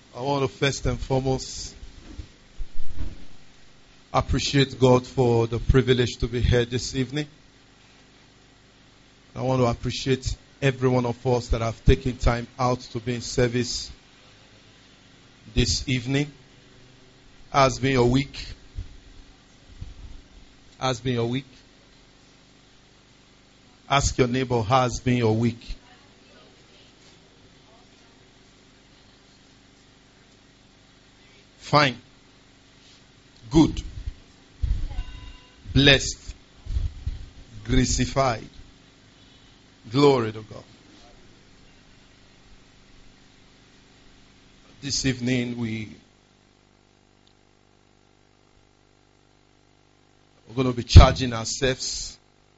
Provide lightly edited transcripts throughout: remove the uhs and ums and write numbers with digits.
I want to first and foremost appreciate God for the privilege to be here this evening. I want to appreciate every one of us that have taken time out to be in service this evening. Has been a week. Has been a week. Ask your neighbor, has been a week. Fine. Good. Blessed. Gracified. Glory to God. This evening we're going to be charging ourselves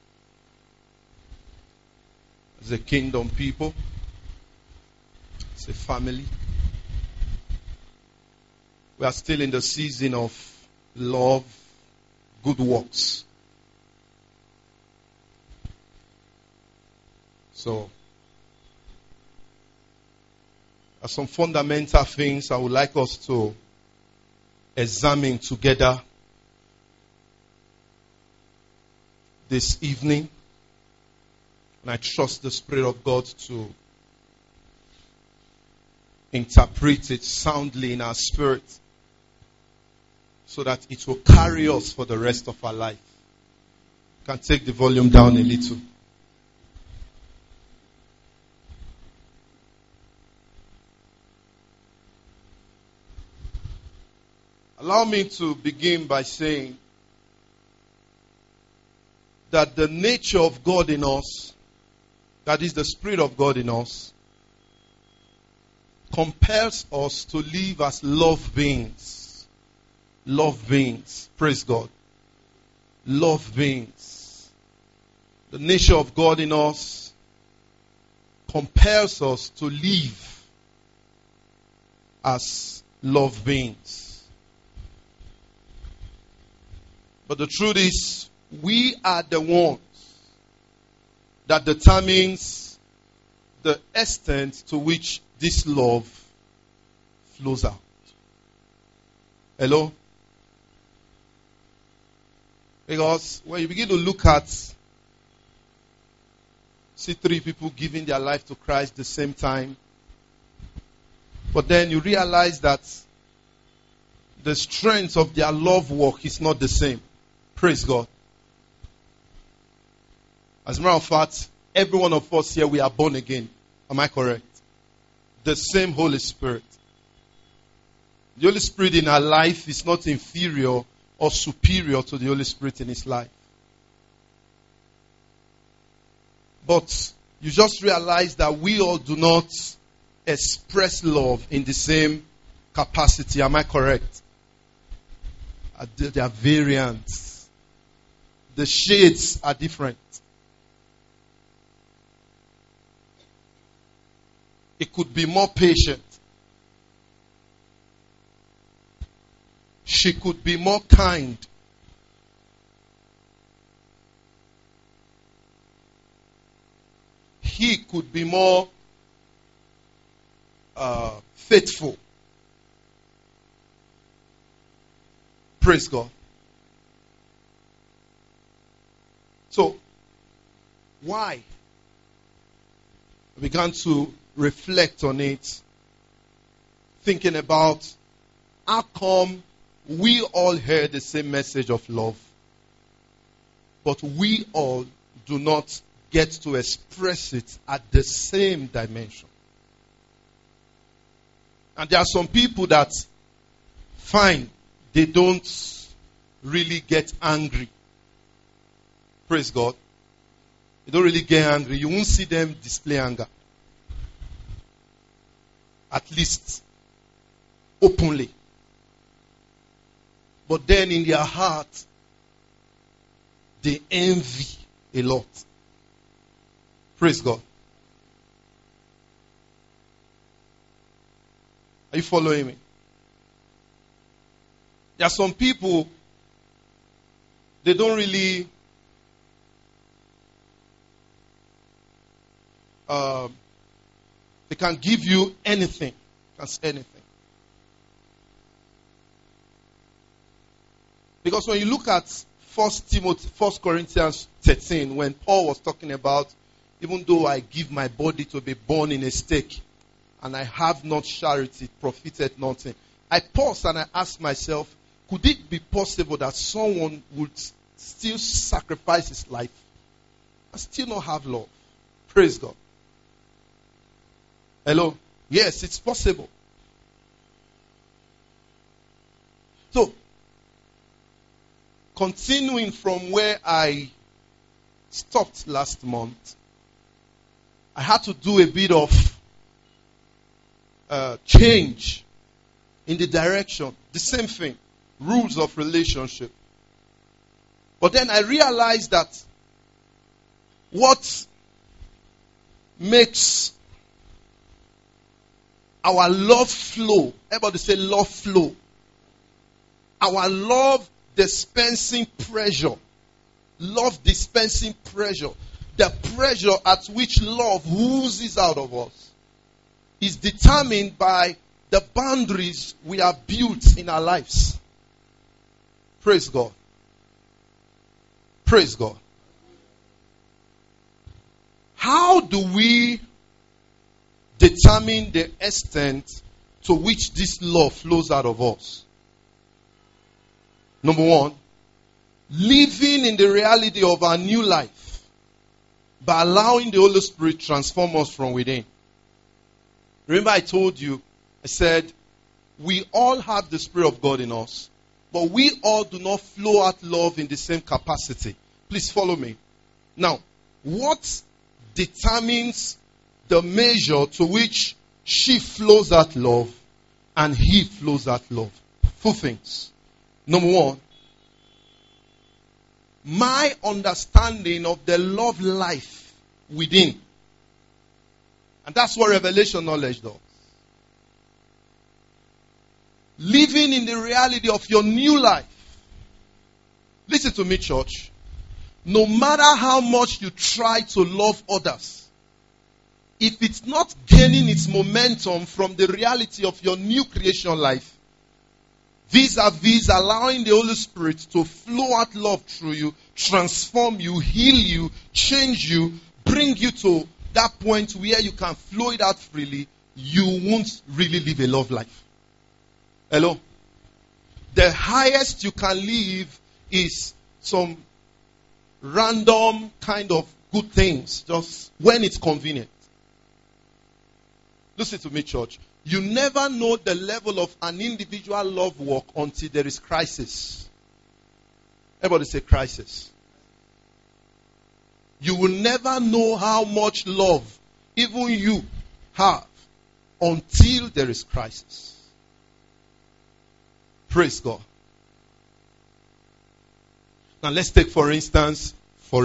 as a kingdom people, as a family. We are still in the season of love, good works. So, there are some fundamental things I would like us to examine together this evening. And I trust the Spirit of God to interpret it soundly in our spirit, so that it will carry us for the rest of our life. You can take the volume down a little. Allow me to begin by saying that the nature of God in us, that is the Spirit of God in us, compels us to live as love beings. Love beings. Praise God. Love beings. The nature of God in us compels us to live as love beings. But the truth is, we are the ones that determines the extent to which this love flows out. Hello? Because when you begin to look at, see three people giving their life to Christ at the same time, but then you realize that the strength of their love work is not the same. Praise God. As a matter of fact, every one of us here, we are born again. Am I correct? The same Holy Spirit. The Holy Spirit in our life is not inferior or superior to the Holy Spirit in his life. But you just realize that we all do not express love in the same capacity. Am I correct? There are variants. The shades are different. It could be more patient. She could be more kind. He could be more faithful. Praise God. So, why? I began to reflect on it, thinking about how come we all hear the same message of love, but we all do not get to express it at the same dimension. And there are some people that, fine, they don't really get angry. Praise God. They don't really get angry. You won't see them display anger. At least openly. But then in their heart, they envy a lot. Praise God. Are you following me? There are some people, they don't really they can give you anything. That's anything. Because when you look at First Corinthians 13, when Paul was talking about, even though I give my body to be born in a stake, and I have not charity, it profited nothing. I paused and I asked myself, could it be possible that someone would still sacrifice his life and still not have love? Praise God. Hello? Yes, it's possible. So, continuing from where I stopped last month, I had to do a bit of change in the direction. The same thing. Rules of relationship. But then I realized that what makes our love flow, everybody say love flow. Our love dispensing pressure. Love dispensing pressure. The pressure at which love oozes out of us is determined by the boundaries we have built in our lives. Praise God. Praise God. How do we determine the extent to which this love flows out of us? Number one, living in the reality of our new life by allowing the Holy Spirit transform us from within. Remember I told you, I said, we all have the Spirit of God in us, but we all do not flow out love in the same capacity. Please follow me. Now, what determines the measure to which she flows out love and he flows out love? Two things. Number one, my understanding of the love life within. And that's what revelation knowledge does. Living in the reality of your new life. Listen to me, church. No matter how much you try to love others, if it's not gaining its momentum from the reality of your new creation life, vis-a-vis allowing the Holy Spirit to flow out love through you, transform you, heal you, change you, bring you to that point where you can flow it out freely, you won't really live a love life. Hello? The highest you can live is some random kind of good things, just when it's convenient. Listen to me, church. You never know the level of an individual love walk until there is crisis. Everybody say crisis. You will never know how much love even you have until there is crisis. Praise God. Now let's take for instance,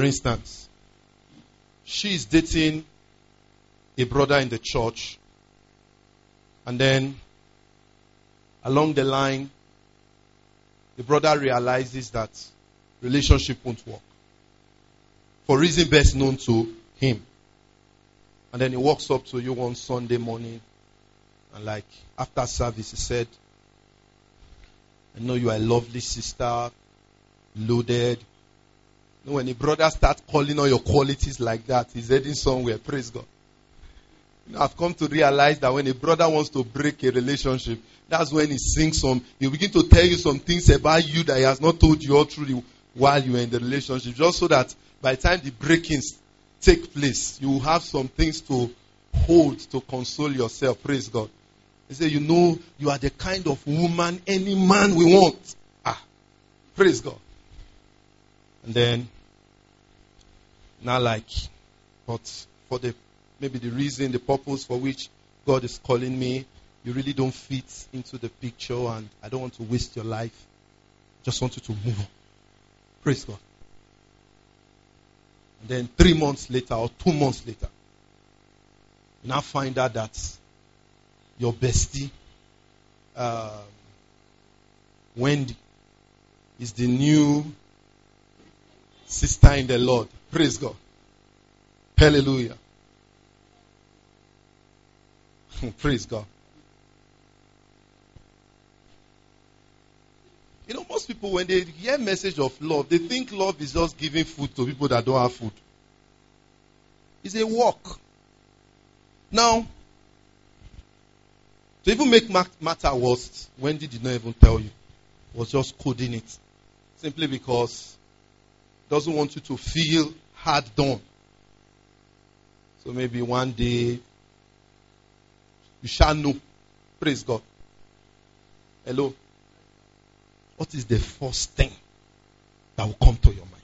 she is dating a brother in the church, and then along the line, the brother realizes that relationship won't work. For reason best known to him. And then he walks up to you one Sunday morning, and like after service he said, I know you are a lovely sister, loaded. You know, when a brother starts calling all your qualities like that, he's heading somewhere. Praise God. You know, I've come to realize that when a brother wants to break a relationship, that's when he sings he'll begin to tell you some things about you that he has not told you all through while you are in the relationship, just so that by the time the breakings take place, you will have some things to hold to console yourself. Praise God. He said, you know, you are the kind of woman any man will want. Praise God. And then, now but for maybe the reason, the purpose for which God is calling me, you really don't fit into the picture, and I don't want to waste your life. Just want you to move on. Praise God. And then 3 months later or 2 months later, you now find out that your bestie, Wendy, is the new sister in the Lord. Praise God. Hallelujah. Praise God. You know, most people, when they hear message of love, they think love is just giving food to people that don't have food. It's a work. Now, to even make matter worse, Wendy did not even tell you. Was just coding it. Simply because doesn't want you to feel hard done. So maybe one day you shall know. Praise God. Hello. What is the first thing that will come to your mind?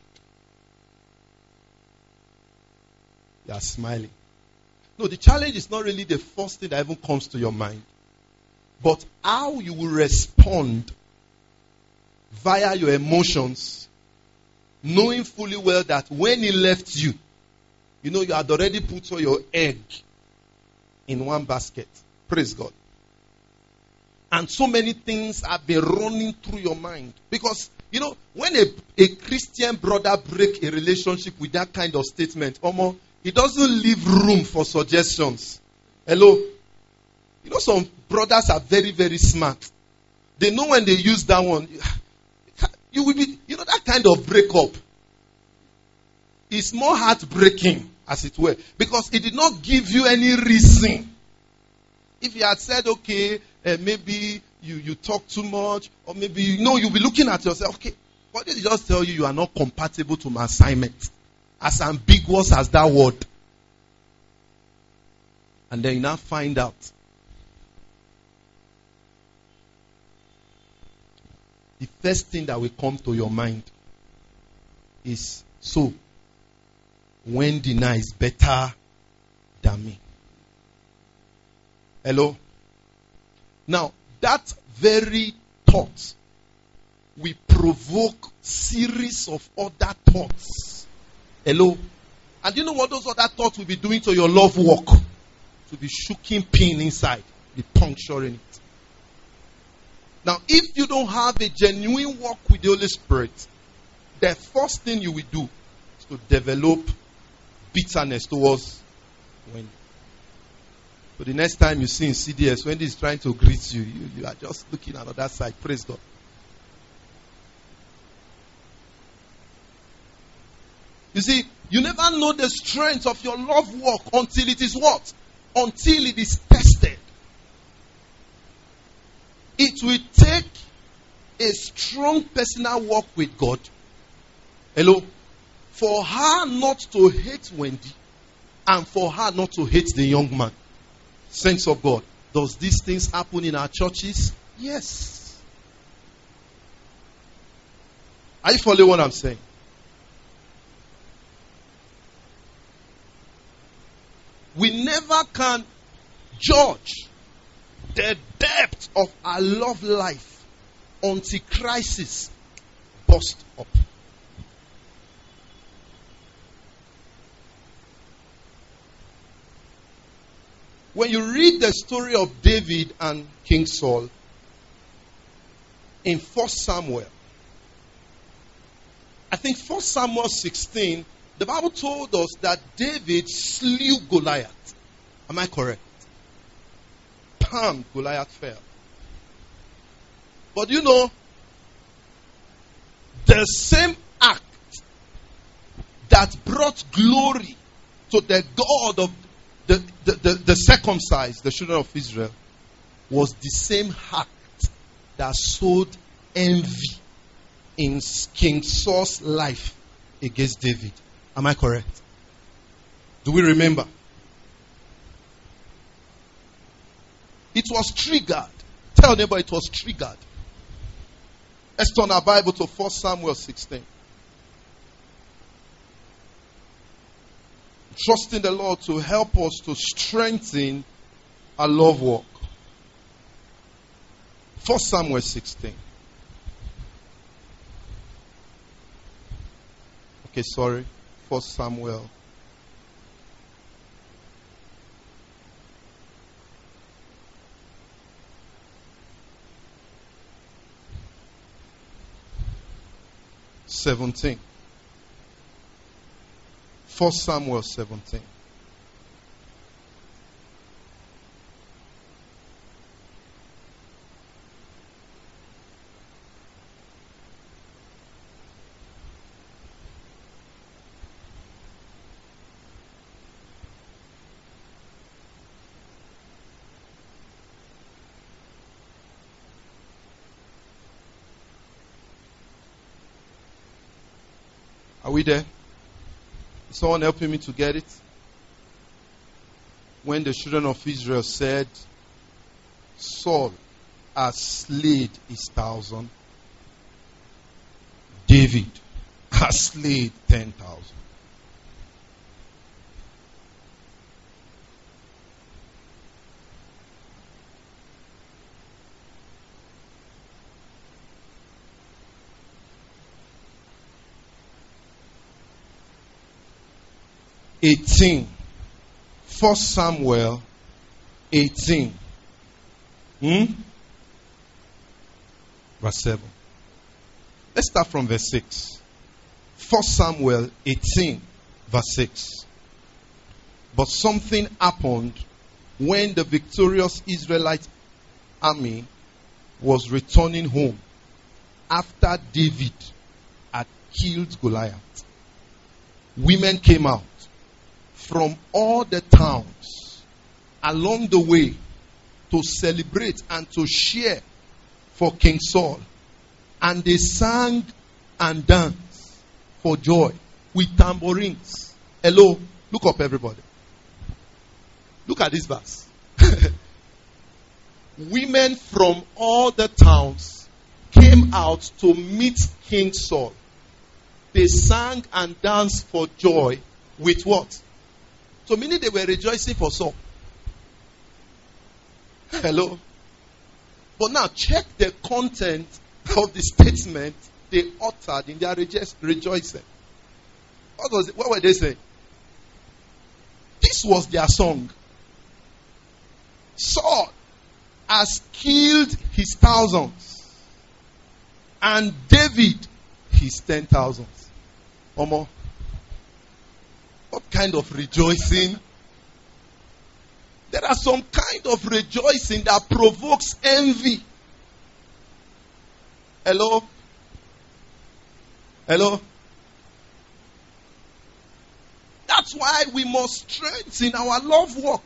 You are smiling. No, the challenge is not really the first thing that even comes to your mind, but how you will respond via your emotions, knowing fully well that when he left you, you know you had already put all your egg in one basket. Praise God. And so many things have been running through your mind. Because, you know, when a Christian brother break a relationship with that kind of statement, he doesn't leave room for suggestions. Hello? You know, some brothers are very, very smart. They know when they use that one, you will be, you know, that kind of breakup is more heartbreaking, as it were, because it did not give you any reason. If you had said, okay, maybe you talk too much, or maybe, you'll be looking at yourself, okay, what did he just tell you? You are not compatible to my assignment. As ambiguous as that word. And then you now find out. The first thing that will come to your mind is, so, Wendy now is better than me. Hello? Now, that very thought will provoke series of other thoughts. Hello? And you know what those other thoughts will be doing to your love walk? To be shooking pain inside, be puncturing it. Now, if you don't have a genuine walk with the Holy Spirit, the first thing you will do is to develop bitterness towards Wendy. So the next time you see in CDS, Wendy is trying to greet you, you are just looking at the other side. Praise God. You see, you never know the strength of your love walk until it is what? Until it is tested. It will take a strong personal walk with God. Hello? For her not to hate Wendy and for her not to hate the young man. Saints of God. Does these things happen in our churches? Yes. Are you following what I'm saying? We never can judge the depth of our love life until crisis burst up. When you read the story of David and King Saul in 1 Samuel, I think 1 Samuel 16, the Bible told us that David slew Goliath. Am I correct? Bam, Goliath fell. But you know, the same act that brought glory to the God of the circumcised, the children of Israel, was the same act that sowed envy in King Saul's life against David. Am I correct? Do we remember? It was triggered. Tell neighbor it was triggered. Let's turn our Bible to 1 Samuel 16. Trusting the Lord to help us to strengthen our love walk. 1 Samuel 16. Okay, sorry. 1 Samuel. (17). 1 Samuel 17. we there? Is someone helping me to get it? When the children of Israel said, Saul has slain his 1,000, David has slain 10,000. First Samuel 18. Verse 7. Let's start from verse 6. 1 Samuel 18, verse 6. But something happened when the victorious Israelite army was returning home after David had killed Goliath. Women came out from all the towns along the way to celebrate and to cheer for King Saul. And they sang and danced for joy with tambourines. Hello, look up everybody. Look at this verse. Women from all the towns came out to meet King Saul. They sang and danced for joy with what? So meaning they were rejoicing for Saul. Hello. But now check the content of the statement they uttered in their rejoicing. What were they saying? This was their song. Saul has killed his thousands, and David his 10,000s. Omo, what kind of rejoicing? There are some kind of rejoicing that provokes envy. Hello? Hello? That's why we must strengthen our love walk.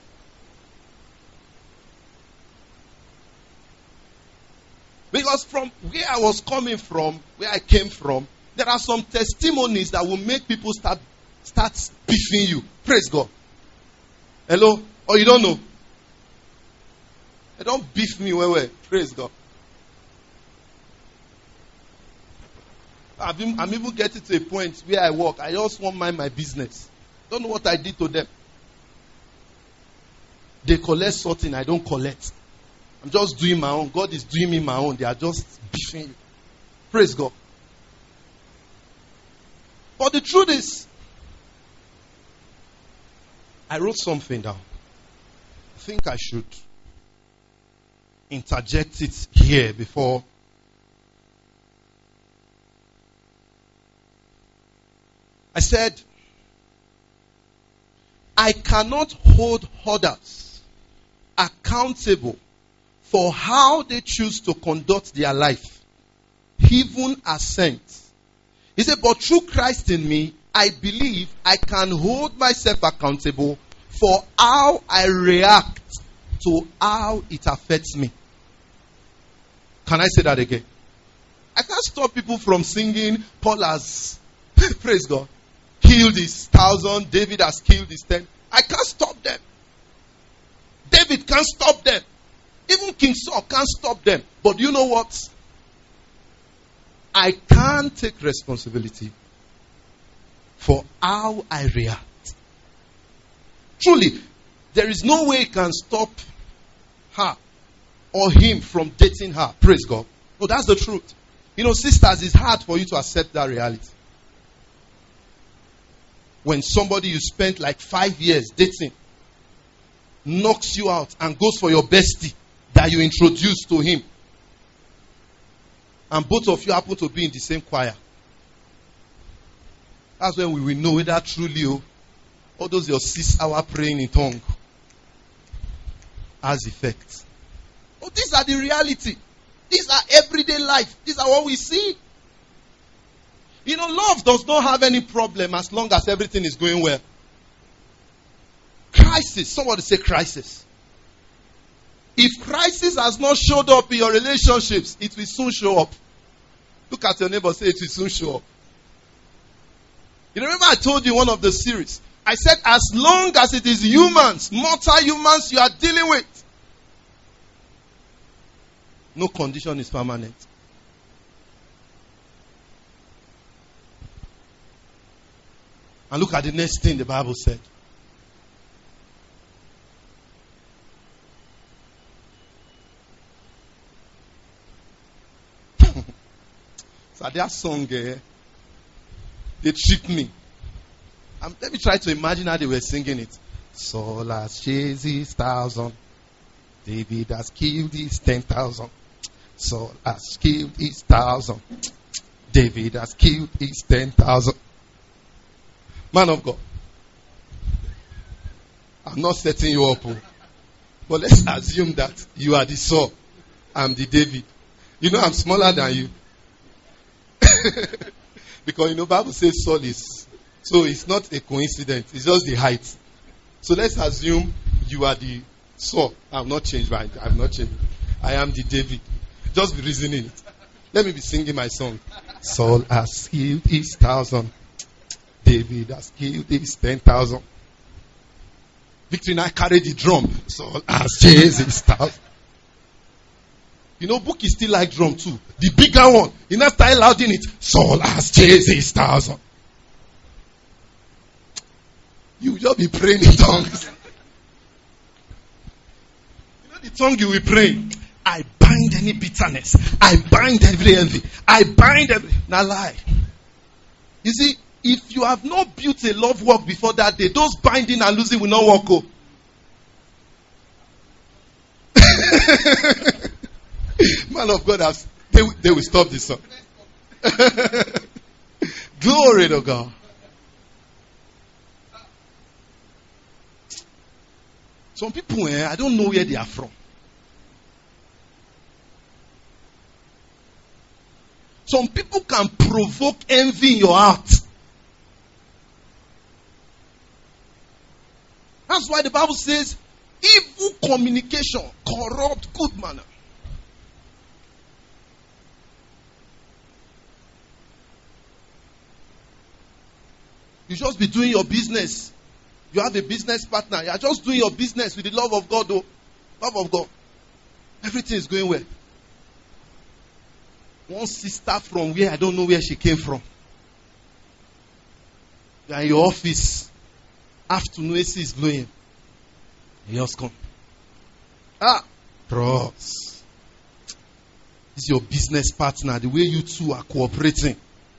Because from where I was coming from, where I came from, there are some testimonies that will make people start beefing you. Praise God. Hello? Or you don't know? They don't beef me well. Praise God. I'm even getting to a point where I work. I just want to mind my business. Don't know what I did to them. They collect something I don't collect. I'm just doing my own. God is doing me my own. They are just beefing you. Praise God. But the truth is, I wrote something down. I think I should interject it here before. I said, I cannot hold others accountable for how they choose to conduct their life, even as saints. He said, but through Christ in me, I believe I can hold myself accountable for how I react to how it affects me. Can I say that again? I can't stop people from singing, Paul has, praise God, killed his 1,000, David has killed his 10. I can't stop them. David can't stop them. Even King Saul can't stop them. But you know what? I can't take responsibility for how I react. Truly, there is no way you can stop her or him from dating her. Praise God. No, that's the truth. You know, sisters, it's hard for you to accept that reality. When somebody you spent like 5 years dating knocks you out and goes for your bestie that you introduced to him, and both of you happen to be in the same choir, that's when we will know whether truly all those your 6-hour praying in tongue has effect. Oh, these are the reality. These are everyday life. These are what we see. You know, love does not have any problem as long as everything is going well. Crisis. Somebody say crisis. If crisis has not showed up in your relationships, it will soon show up. Look at your neighbor, say it will soon show up. You remember I told you in one of the series, I said as long as it is humans, mortal humans you are dealing with, no condition is permanent. And look at the next thing the Bible said. So that song, they tricked me. Let me try to imagine how they were singing it. Saul has chased his 1,000. David has killed his 10,000. Saul has killed his 1,000. David has killed his 10,000. Man of God, I'm not setting you up, but let's assume that you are the Saul, I'm the David. You know I'm smaller than you. Because Bible says Saul is, so it's not a coincidence, it's just the height. So let's assume you are the Saul. I'm not changed, I am the David. Just be reasoning it. Let me be singing my song. Saul has killed his 1,000. David has killed his 10,000. Victory now carried the drum. Saul has chased his 1,000. Book is still like drum too. The bigger one. He now style out in it. Saul has chased his 1,000. You just be praying in tongues. The tongue you will pray. I bind any bitterness. I bind every envy. I bind every... Now lie. You see, if you have not built a love work before that day, those binding and losing will not work. Man of God, they will stop this song. Glory to God. Some people, I don't know where they are from. Some people can provoke envy in your heart. That's why the Bible says, evil communication corrupt good manner. You just be doing your business. You have a business partner. You are just doing your business with the love of God, though. Love of God. Everything is going well. One sister from where I don't know where she came from. You are in your office. Afternoon AC is blowing. You just come. Bros. This is your business partner. The way you two are cooperating.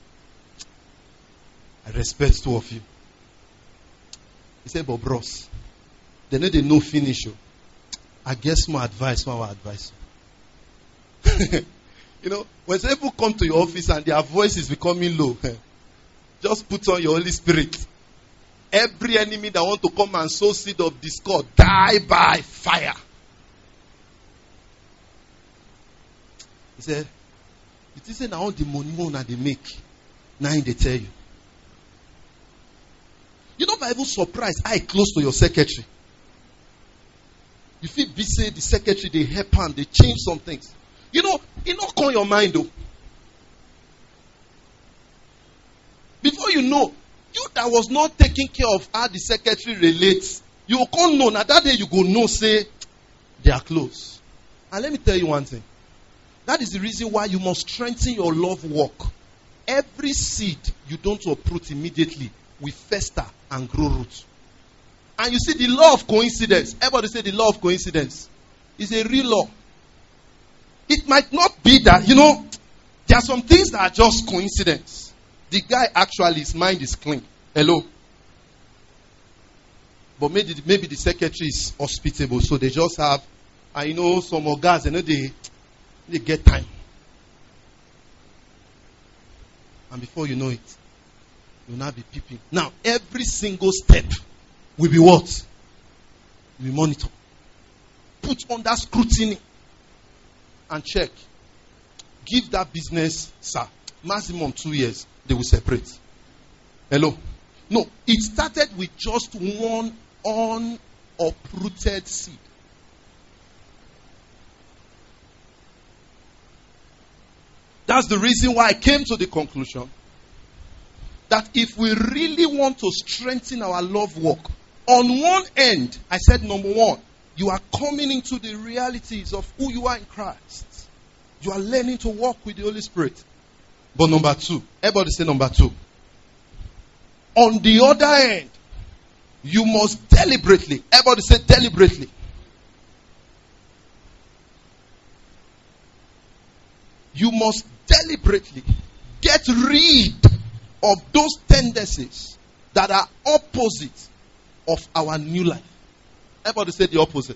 I respect two of you. He said, but bros, they know finish you. I guess my advice, when people come to your office and their voice is becoming low, just put on your Holy Spirit. Every enemy that want to come and sow seed of discord, die by fire. He said, it isn't all the money that they make. Now they tell you. Bible surprise, I close to your secretary. You feel busy, the secretary, they help and they change some things. It not call your mind though. Before you know, you that was not taking care of how the secretary relates, you can't know. Now that day you go know, say, they are close. And let me tell you one thing. That is the reason why you must strengthen your love work. Every seed you don't uproot immediately will fester and grow roots. And you see the law of coincidence. Everybody say the law of coincidence is a real law. It might not be that, there are some things that are just coincidence. The guy actually, his mind is clean. Hello. But maybe the secretary is hospitable, so they just have, some guys, they get time. And before you know it, you'll now be peeping. Now, every single step will be what? Will be monitored. Put under scrutiny. And check. Give that business, sir, maximum 2 years. They will separate. Hello? No, it started with just one uprooted seed. That's the reason why I came to the conclusion that if we really want to strengthen our love walk, on one end, I said number one, you are coming into the realities of who you are in Christ. You are learning to walk with the Holy Spirit. But number two, everybody say number two. On the other end, you must deliberately, everybody say deliberately. You must deliberately get rid of those tendencies that are opposite of our new life. Everybody say the opposite.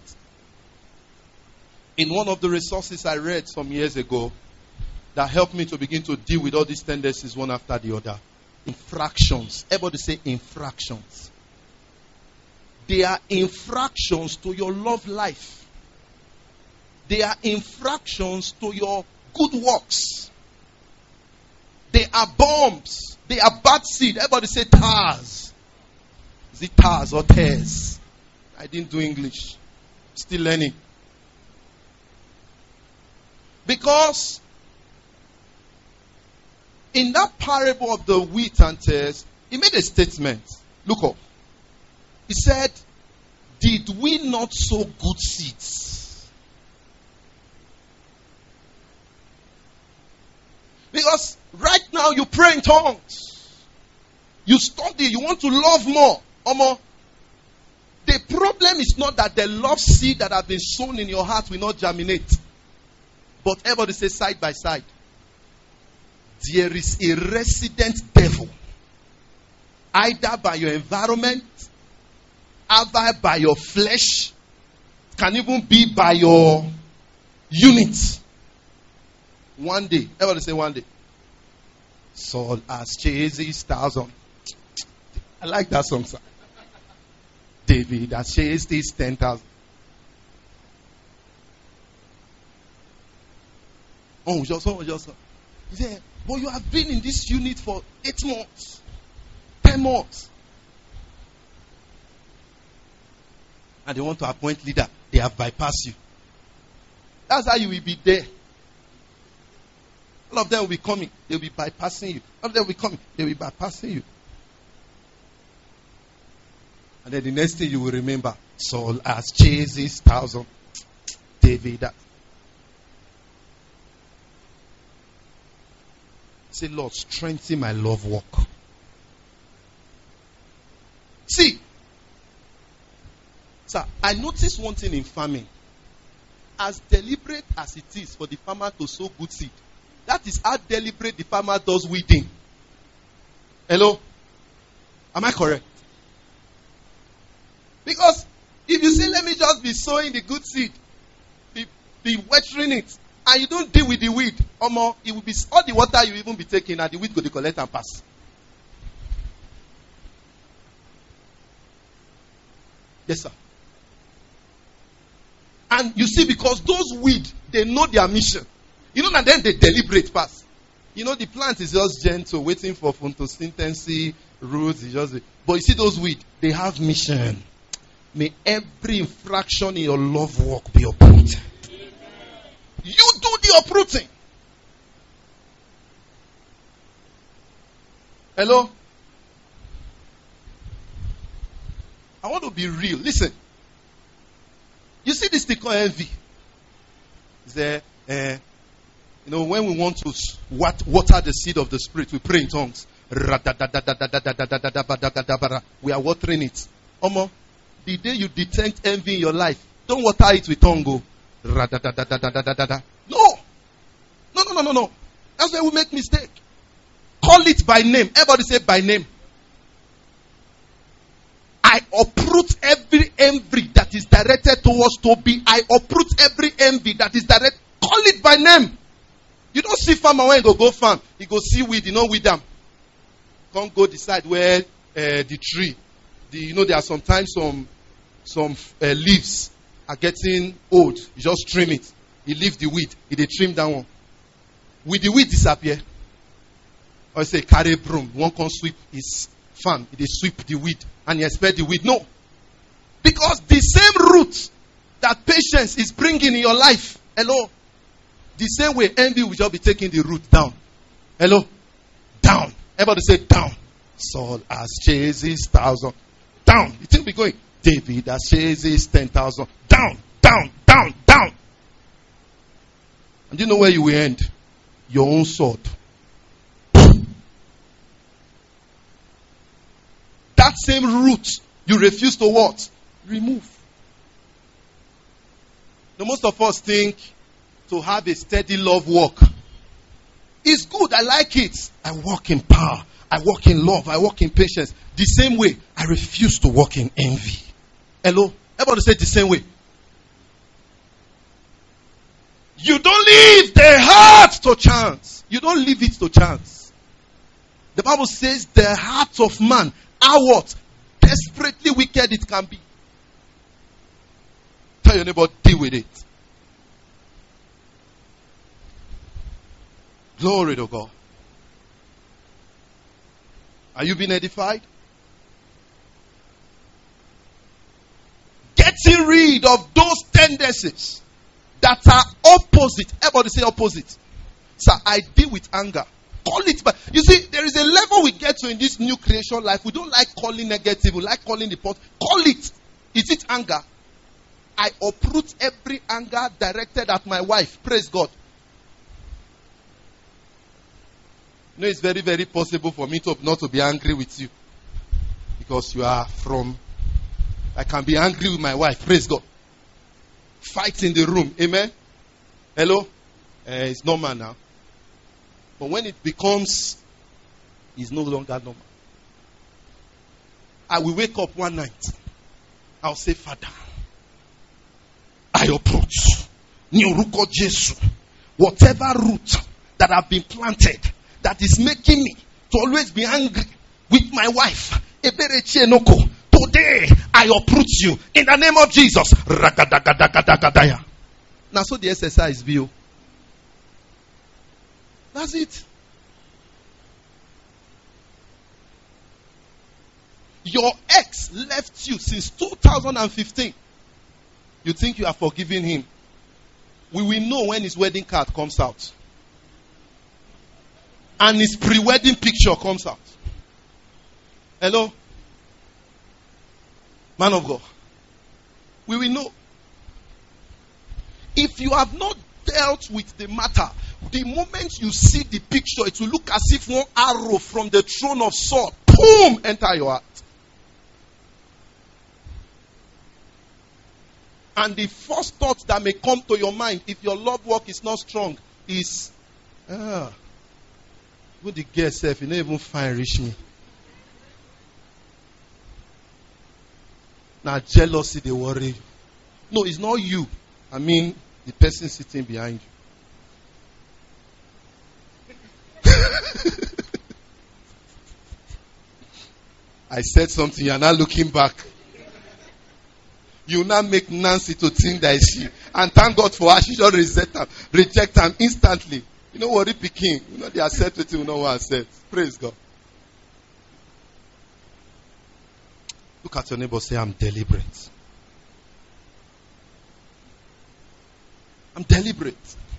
In one of the resources I read some years ago that helped me to begin to deal with all these tendencies one after the other. Infractions. Everybody say infractions. They are infractions to your love life. They are infractions to your good works. They are bombs. They are bad seed. Everybody say tars. Is it tars or tears? I didn't do English. Still learning. Because in that parable of the wheat and tares, he made a statement. Look up. He said, did we not sow good seeds? Because right now you pray in tongues. You study. You want to love more. The problem is not that the love seed that has been sown in your heart will not germinate. But everybody say side by side. There is a resident devil. Either by your environment, either by your flesh, can even be by your unit. One day, everybody say one day. Saul has chased his 1,000. I like that song, sir. David has chased his 10,000. Just. He said, but you have been in this unit for 8 months, 10 months. And they want to appoint leader. They have bypassed you. That's how you will be there. All of them will be coming. They will be bypassing you. All of them will be coming. They will be bypassing you. And then the next thing you will remember, Saul has chased his 1,000. David. Say, Lord, strengthen my love walk. See, sir, I noticed one thing in farming. As deliberate as it is for the farmer to sow good seed, that is how deliberate the farmer does weeding. Hello? Am I correct? Because if you say, let me just be sowing the good seed, be watering it, and you don't deal with the weed, it will be all the water you even be taking, and the weed go to collect and pass. Yes, sir. And you see, because those weed, they know their mission. And then they deliberate pass. The plant is just gentle, waiting for photosynthesis, roots. But you see those weed, they have mission. May every infraction in your love walk be uprooted. You do the uprooting. Hello? I want to be real. Listen. You see this thing called envy? Is there, when we want to water the seed of the Spirit, we pray in tongues. We are watering it. The day you detect envy in your life, don't water it with tongue. No. That's why we make mistake. Call it by name. Everybody say by name. I uproot every envy that is directed towards Toby. I uproot every envy that is directed. Call it by name. You don't see farmer when he go farm. He go see weed. You know weed them. Can't go decide where the tree. There are sometimes some leaves are getting old. You just trim it. You leave the weed. They trim that one. Will the weed disappear? Or say carry broom. One can sweep his farm. They sweep the weed and you expect the weed. No. Because the same root that patience is bringing in your life. Hello. The same way envy will just be taking the root down. Hello. Down. Everybody say down. Saul has chases 1,000. Down. You think we're going? David has chases 10,000. Down, down, down, down. And do you know where you will end? Your own sword. That same root you refuse to what? Remove. Now, most of us think to have a steady love walk is good. I like it. I walk in power. I walk in love. I walk in patience. The same way, I refuse to walk in envy. Hello? Everybody say the same way. You don't leave the heart to chance. You don't leave it to chance. The Bible says the heart of man, how what? Desperately wicked it can be. Tell your neighbor, deal with it. Glory to God. Are you being edified? Getting rid of those tendencies that are opposite. Everybody say opposite. Sir, I deal with anger. Call it. But you see, there is a level we get to in this new creation life. We don't like calling negative. We like calling the pot. Call it. Is it anger? I uproot every anger directed at my wife. Praise God. You know, it's very, very possible for me not to be angry with you. Because you are from... I can be angry with my wife. Praise God. Fight in the room. Amen? Hello? It's normal now. But when it becomes... It's no longer normal. I will wake up one night. I'll say, Father, I approach. Nyoruko Jesu. Whatever root that have been planted that is making me to always be angry with my wife. Today, I uproot you in the name of Jesus. Now, so the exercise view. That's it. Your ex left you since 2015. You think you are forgiving him. We will know when his wedding card comes out. And his pre-wedding picture comes out. Hello? Man of God. We will know. If you have not dealt with the matter, the moment you see the picture, it will look as if one arrow from the throne of Saul, boom, enter your heart. And the first thought that may come to your mind, if your love walk is not strong, is, would the girl self, you don't even find reach me. Now jealousy, they worry you. No, it's not you. I mean, the person sitting behind you. I said something, you're not looking back. You now make Nancy to think that is she. And thank God for her, she just reject them instantly. You know what, Peking? You know they accept it, you know what accept. Praise God. Look at your neighbor, say, I'm deliberate. I'm deliberate.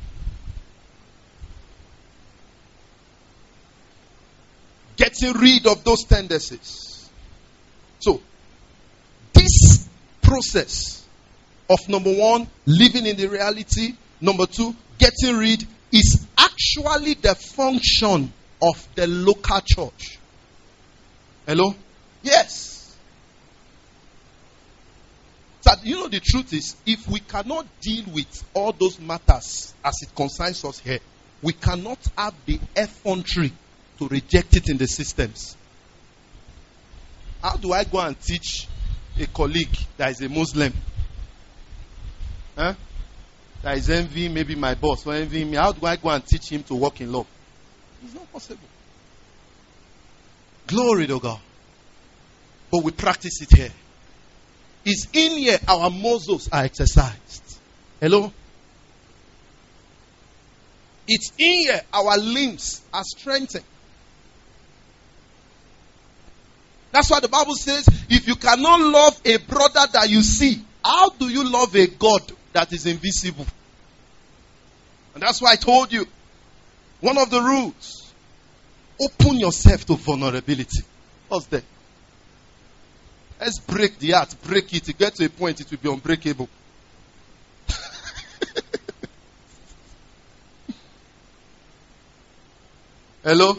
Getting rid of those tendencies. So, this process of number one, living in the reality. Number two, getting rid is actually the function of the local church. Hello? Yes. So, you know, the truth is, if we cannot deal with all those matters as it concerns us here, we cannot have the effrontery to reject it in the systems. How do I go and teach a colleague that is a Muslim? That is envying maybe my boss or envying me. How do I go and teach him to walk in love? It's not possible. Glory to God. But we practice it here. It's in here our muscles are exercised. Hello? It's in here our limbs are strengthened. That's why the Bible says, if you cannot love a brother that you see, how do you love a God that is invisible? And that's why I told you, one of the rules, open yourself to vulnerability. What's there? Let's break the heart, break it. To get to a point, it will be unbreakable. Hello?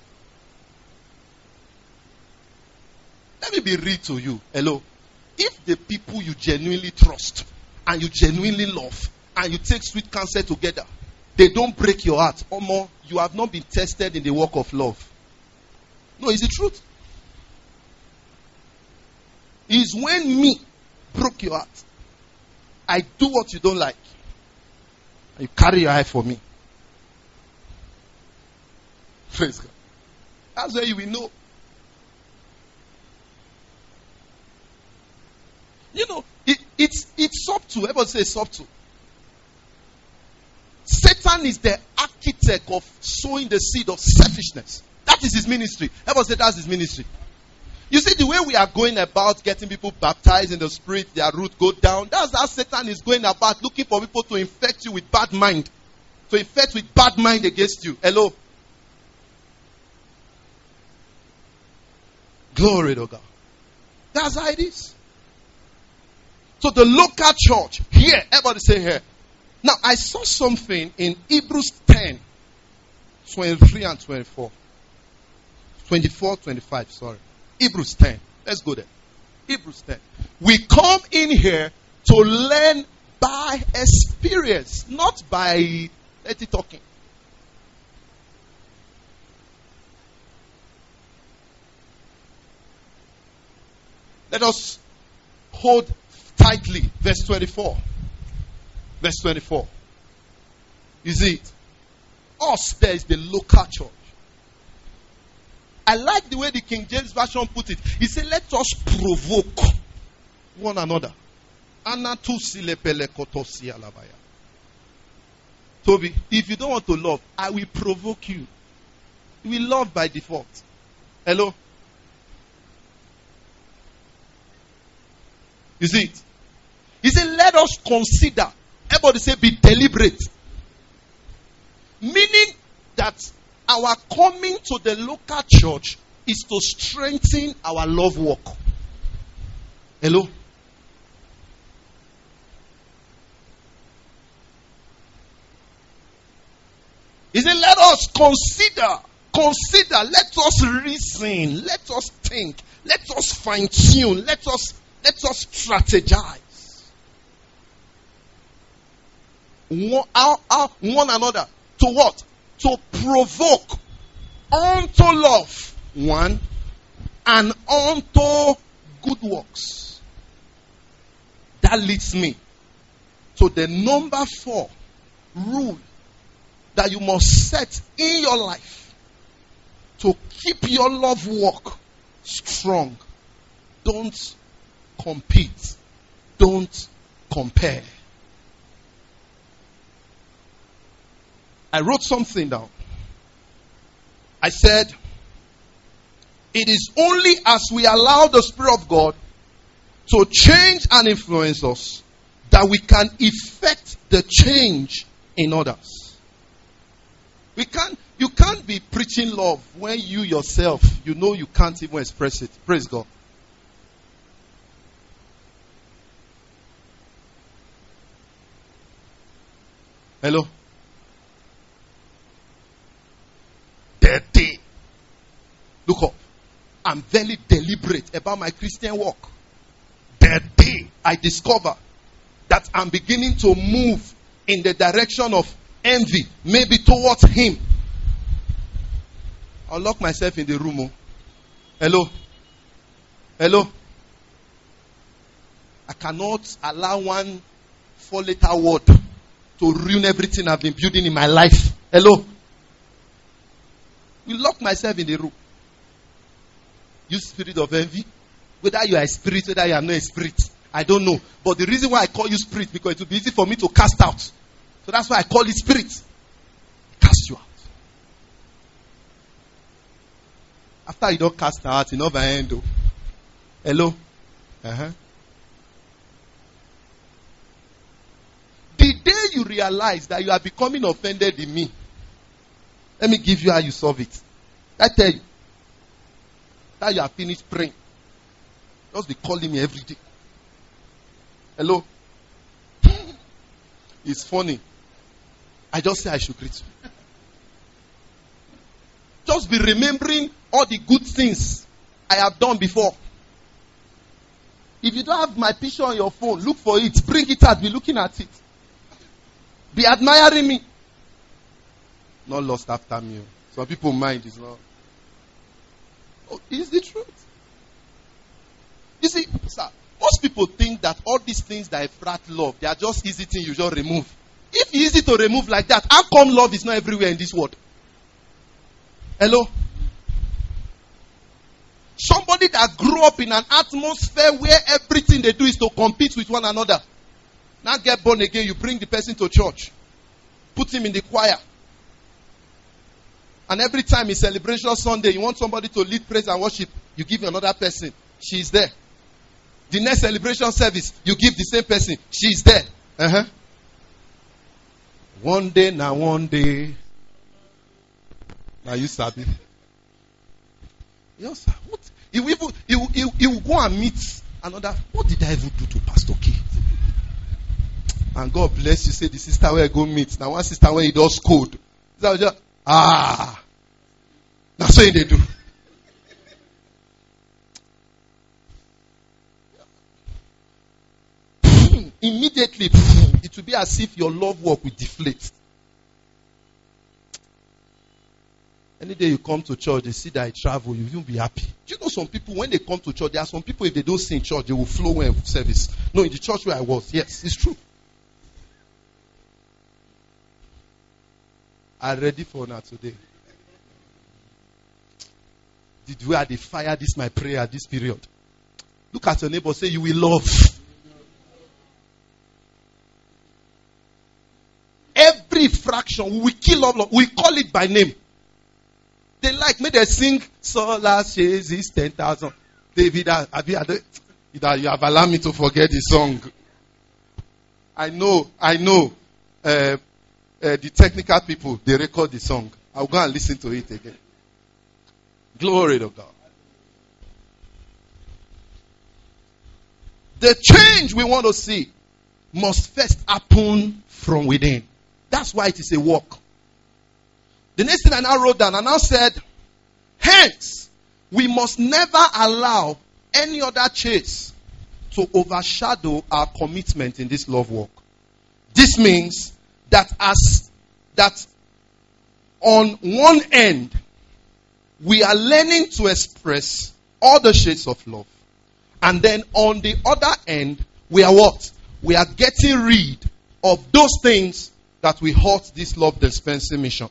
Let me be real to you. Hello? If the people you genuinely trust and you genuinely love and you take sweet counsel together, they don't break your heart, or more, you have not been tested in the work of love. No, it's the truth. It's when me broke your heart. I do what you don't like. And you carry your eye for me. Praise God. That's where you will know. You know, it's subtle. Everybody say subtle. Satan is the architect of sowing the seed of selfishness. That is his ministry. Everybody say that's his ministry. You see, the way we are going about getting people baptized in the Spirit, their root go down, that's how Satan is going about looking for people to infect you with bad mind. To infect with bad mind against you. Hello? Glory to God. That's how it is. So the local church, here, everybody say here. Now, I saw something in Hebrews 10, 23 and 24. 24, 25, sorry. Hebrews 10. Let's go there. Hebrews 10. We come in here to learn by experience, not by dirty talking. Let us hold tightly verse 24. Verse 24. You see it? Us, there is the local church. I like the way the King James Version put it. He said, let us provoke one another. Toby, if you don't want to love, I will provoke you. You will love by default. Hello? You see it? He said, let us consider. Everybody say, be deliberate. Meaning that our coming to the local church is to strengthen our love walk. Hello? He said, let us consider, let us reason, let us think, let us fine tune, let us strategize. One another. To what? To provoke unto love, one, and unto good works. That leads me to the number 4 rule that you must set in your life to keep your love walk strong. Don't compete. Don't compare. I wrote something down. I said, it is only as we allow the Spirit of God to change and influence us that we can effect the change in others. You can't be preaching love when you yourself, you know you can't even express it. Praise God. Hello? Day. Look up. I'm very deliberate about my Christian walk. The day I discover that I'm beginning to move in the direction of envy, maybe towards him, I'll lock myself in the room. Oh. Hello? Hello? I cannot allow one 4-letter word to ruin everything I've been building in my life. Hello? Will lock myself in the room. You spirit of envy, whether you are a spirit, whether you are not a spirit, I don't know. But the reason why I call you spirit, because it will be easy for me to cast out. So that's why I call it spirit. Cast you out. After you don't cast out, you know by end. Hello? The day you realize that you are becoming offended in me, let me give you how you solve it. I tell you. After you have finished praying, just be calling me every day. Hello? It's funny. I just say I should greet you. Just be remembering all the good things I have done before. If you don't have my picture on your phone, look for it. Bring it out. Be looking at it. Be admiring me. Not lost after me. Some people mind is not. Oh, it's the truth. You see, sir, most people think that all these things that frat love, they are just easy things you just remove. If it's easy to remove like that, how come love is not everywhere in this world? Hello? Somebody that grew up in an atmosphere where everything they do is to compete with one another. Now get born again, you bring the person to church. Put him in the choir. And every time it's celebration Sunday, you want somebody to lead praise and worship, you give another person. She's there. The next celebration service, you give the same person. She's there. One day. Now you sabi. Yes, what? He will go and meet another. What did I even do to Pastor K? And God bless you. Say the sister where I go meet. Now one sister where he does code. That's what they do. Immediately, it will be as if your love work will deflate. Any day you come to church, they see that I travel, you won't be happy. Do you know some people, when they come to church, there are some people, if they don't sing in church, they will flow when service. No, in the church where I was, yes, it's true. I'm ready for now today. Did we have the fire? This my prayer, this period. Look at your neighbor, say you will love. Every fraction, we kill all of, we call it by name. They like me, they sing, Sola Shazis 10,000. David, you have allowed me to forget the song. I know, the technical people, they record the song. I'll go and listen to it again. Glory to God. The change we want to see must first happen from within. That's why it is a work. The next thing I now wrote down, I now said, hence, we must never allow any other chase to overshadow our commitment in this love work. This means that on one end, we are learning to express all the shades of love. And then on the other end, we are what? We are getting rid of those things that we halt this love dispensing mission.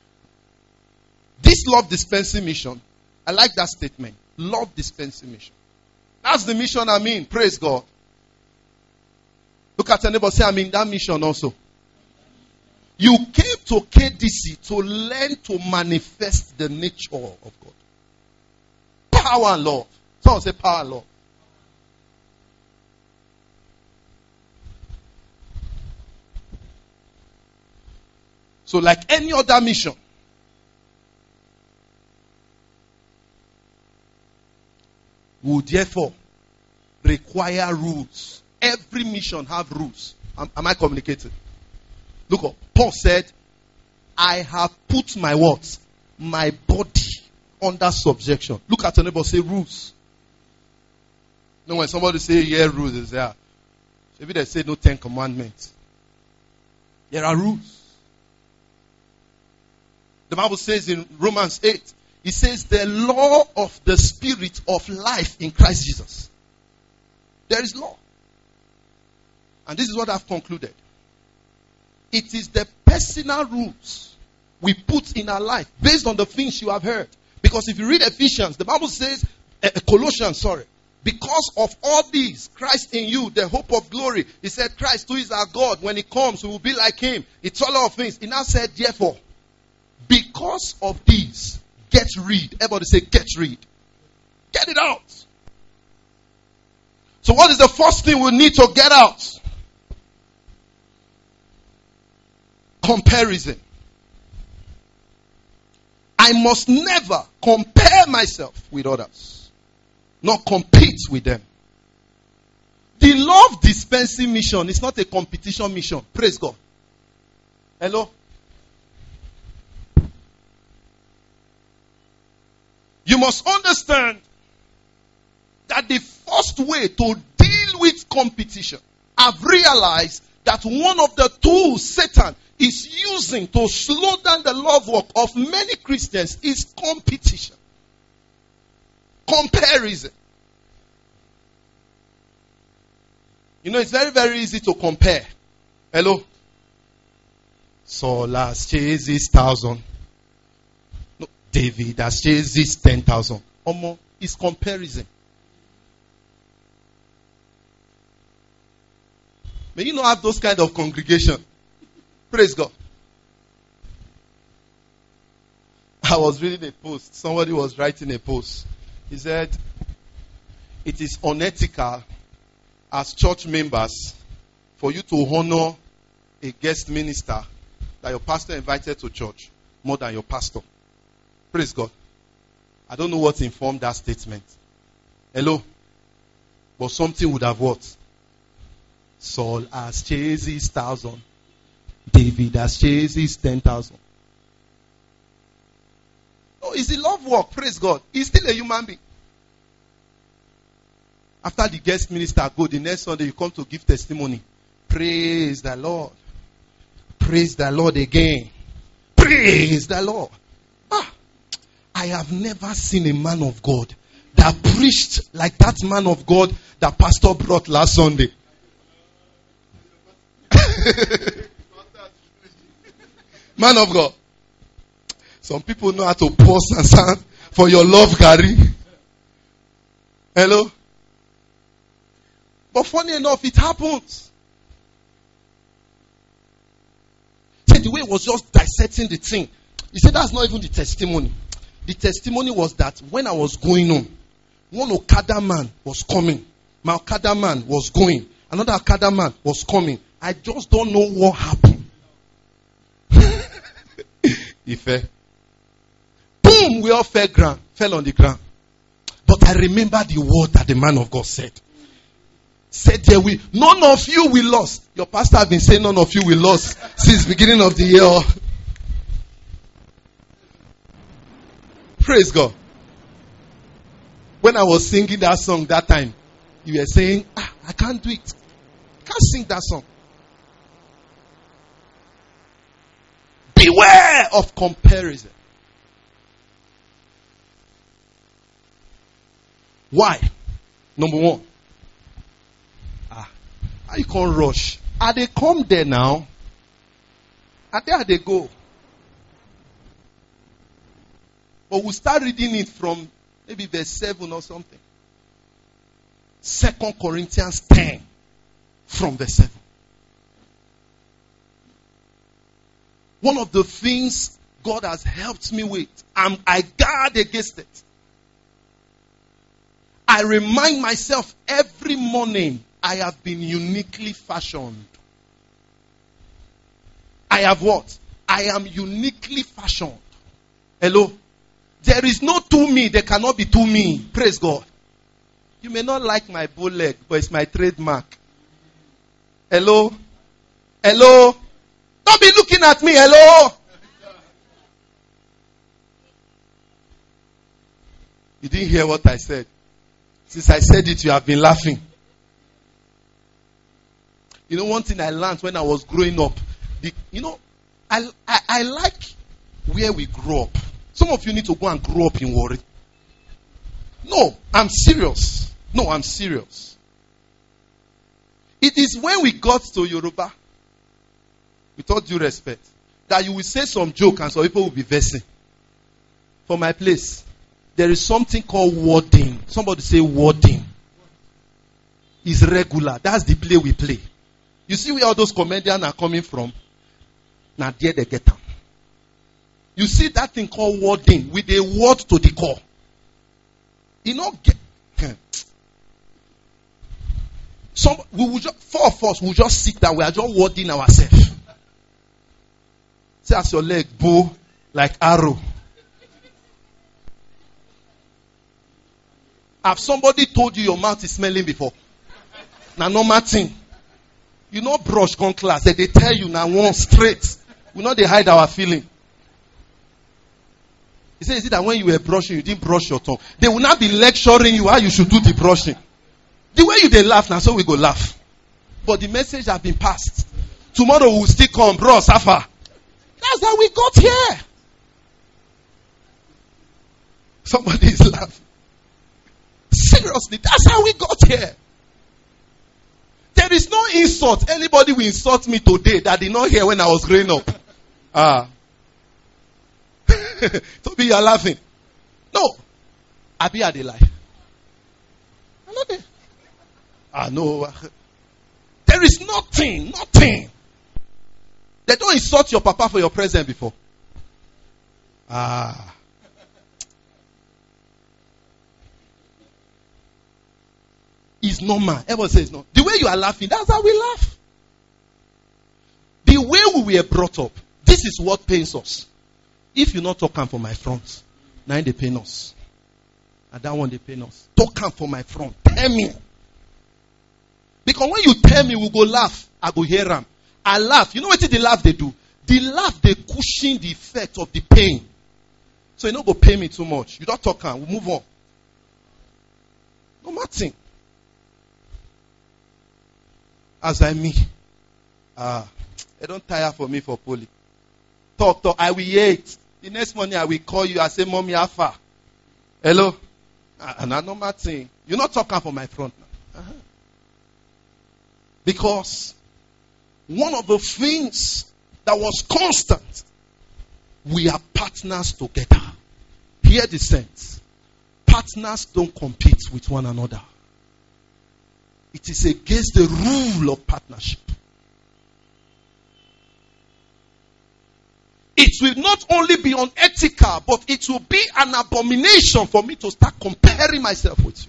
This love dispensing mission, I like that statement. Love dispensing mission. That's the mission I'm in. Praise God. Look at your neighbor, say I'm in that mission also. You came to KDC to learn to manifest the nature of God. Power and love. Someone say power and love. So like any other mission, would therefore require rules. Every mission have rules. Am I communicating? Look up. Paul said, I have put my what? My body under subjection. Look at your neighbor, say rules. You know, when somebody say, yeah, rules is there. Maybe they say no 10 commandments. There are rules. The Bible says in Romans 8, it says the law of the spirit of life in Christ Jesus. There is law. And this is what I've concluded. It is the personal rules we put in our life based on the things you have heard. Because if you read Ephesians, the Bible says, Colossians, because of all these, Christ in you, the hope of glory. He said, Christ who is our God, when he comes, we will be like him. It's all of things. He now said, therefore, because of these, get rid. Everybody say, get rid. Get it out. So what is the first thing we need to get out? Comparison. I must never compare myself with others, nor compete with them. The love dispensing mission is not a competition mission. Praise God. Hello? You must understand that the first way to deal with competition, I've realized that one of the tools Satan is using to slow down the love work of many Christians is competition. Comparison. You know, it's very, very easy to compare. Hello? Saul has chased his 1,000. No, David has chased his 10,000. It's comparison. May you not have those kind of congregation. Praise God. I was reading a post. Somebody was writing a post. He said, it is unethical as church members for you to honor a guest minister that your pastor invited to church more than your pastor. Praise God. I don't know what informed that statement. Hello? But something would have what? Saul has chased his 1,000. David has chased his 10,000. No, it's the love work. Praise God. He's still a human being. After the guest minister go, the next Sunday you come to give testimony. Praise the Lord. Praise the Lord again. Praise the Lord. I have never seen a man of God that preached like that man of God that pastor brought last Sunday. Man of God. Some people know how to pause and sound for your love, Gary. Hello? But funny enough, it happens. See, the way it was just dissecting the thing. He said that's not even the testimony. The testimony was that when I was going on, one Okada man was coming. My Okada man was going. Another Okada man was coming. I just don't know what happened. He fell. Boom! We all fell on the ground. But I remember the word that the man of God said. Said there none of you will lose. Your pastor has been saying none of you will lose since beginning of the year. Praise God. When I was singing that song that time, you were saying, I can't do it. I can't sing that song. Beware of comparison. Why? Number one. How you can't rush? They come there now. And there they go. But we'll start reading it from maybe verse 7 or something. 2 Corinthians 10 from verse 7. One of the things God has helped me with, I guard against it. I remind myself every morning I have been uniquely fashioned. I have what? I am uniquely fashioned. Hello? There is no to me. There cannot be to me. Praise God. You may not like my bow leg, but it's my trademark. Hello? Hello? Don't be looking at me. Hello? You didn't hear what I said. Since I said it, you have been laughing. You know, one thing I learned when I was growing up. I like where we grew up. Some of you need to go and grow up in Warri. No, I'm serious. No, I'm serious. It is when we got to Yoruba, with all due respect, that you will say some joke and some people will be versing. For my place, there is something called wording. Somebody say wording. It's regular. That's the play we play. You see where all those comedians are coming from? Now there they get them. You see that thing called wording with a word to the core. You know, four of us will just sit down. We are just wording ourselves. See as your leg bow like arrow. Have somebody told you your mouth is smelling before? Now, normal thing. You know brush con class. They tell you now one straight. We know they hide our feeling. He said, is it that when you were brushing, you didn't brush your tongue? They will not be lecturing you how you should do the brushing. The way they laugh now, so we go laugh. But the message has been passed. Tomorrow we'll still come, bro, suffer. That's how we got here. Somebody is laughing. Seriously, that's how we got here. There is no insult. Anybody will insult me today that did not hear when I was growing up. Toby, you are laughing. No. Abi, are they lie? I'm not there. No. There is nothing. They don't insult your papa for your present before. It's normal. Everyone says no. The way you are laughing, that's how we laugh. The way we were brought up, this is what pains us. If you not talk for my front, now they pain us. And that one they pain us. Talk for my front. Tell me. Because when you tell me, we go laugh. I go hear them. I laugh. You know what the laugh they do? The laugh they cushion the effect of the pain. So you don't go pay me too much. You don't talk. We move on. No matter. As I me. They don't tire for me for poly. Talk. I will eat. The next morning I will call you. I say, Mommy, how far? Hello? And I know my thing. You're not talking for my front now. Because one of the things that was constant, we are partners together. Hear the sense. Partners don't compete with one another. It is against the rule of partnership. It will not only be unethical, but it will be an abomination for me to start comparing myself with you.